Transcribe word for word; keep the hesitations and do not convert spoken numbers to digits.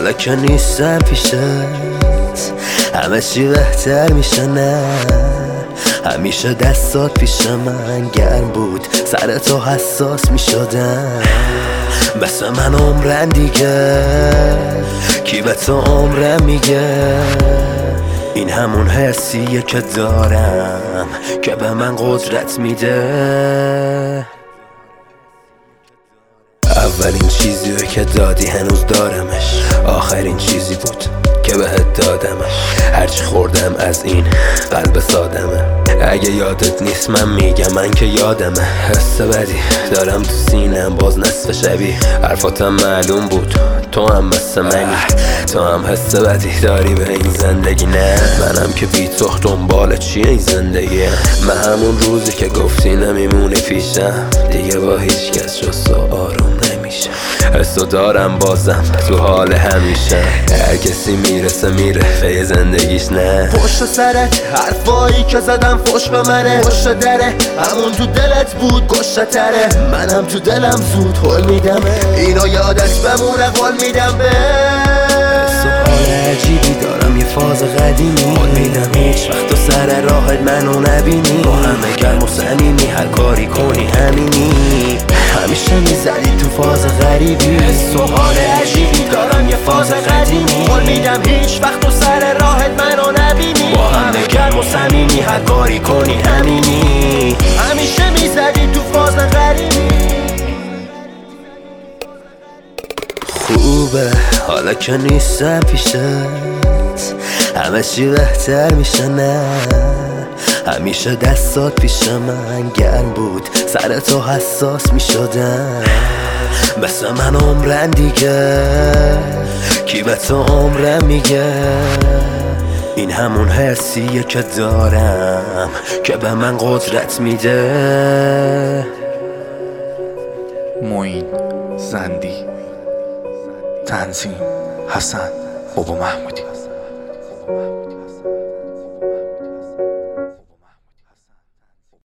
حالا که نیستم پیشت همه چی بهتر میشه، نه همیشه دستات پیش من گرم بود، سر تو حساس میشدم. مثل من عمرن دیگه، کی به تو عمرم میگه؟ این همون حسیه که دارم که به من قدرت میده. اولین چیزیه که دادی هنوز دارمش، آخرین چیزی بود که بهت دادمش. هرچی خوردم از این قلب سادمه، اگه یادت نیست من میگم من که یادمه. حس بدی دارم تو سینم باز نصف شبی، حرفاتم معلوم بود تو هم مثل منی، تو هم حس بدی داری به این زندگی. نه منم که بی تو دنبال چیه این زندگی؟ من همون روزی که گفتی نمیمونی پیشم دیگه با هیچ کس جز تو آروم نمیشه. حسو دارم بازم تو حال همیشه، هر کسی میرسه میره به زندگیش. نه پشت سرت حرفایی که زدم فوش به منه، پشت دره همون تو دلت بود گشته تره، منم تو دلم زود حل میدم اینو یادت بمونه، قول میدم به سوال عجیبی دارم یه فاز قدیمی، حل میدم هیچ وقت تو سر راهت منو نبینی، با همه گرم و صمیمی هر کاری کنی همینی، همیشه میزدی تو فاز غریبی. سوال عجیبی دارم یه فاز قدیمی، حل میدم هیچ وقت تو سر راهت منو نبینی، با همه گرم و صمیمی هر کاری کنی همینی، همیشه میزدی تو فاز غریبی. خوبه حالا که نیستم پیشت همه چی بهتر میشه، نه همیشه دستات پیش من گرم بود، سر تو حساس میشدم. مثل من عمرن دیگه، کی به تو عمرم میگه؟ این همون حسیه که دارم که به من قدرت میده. معین زندی، تنظیم حسن بابا محمودی.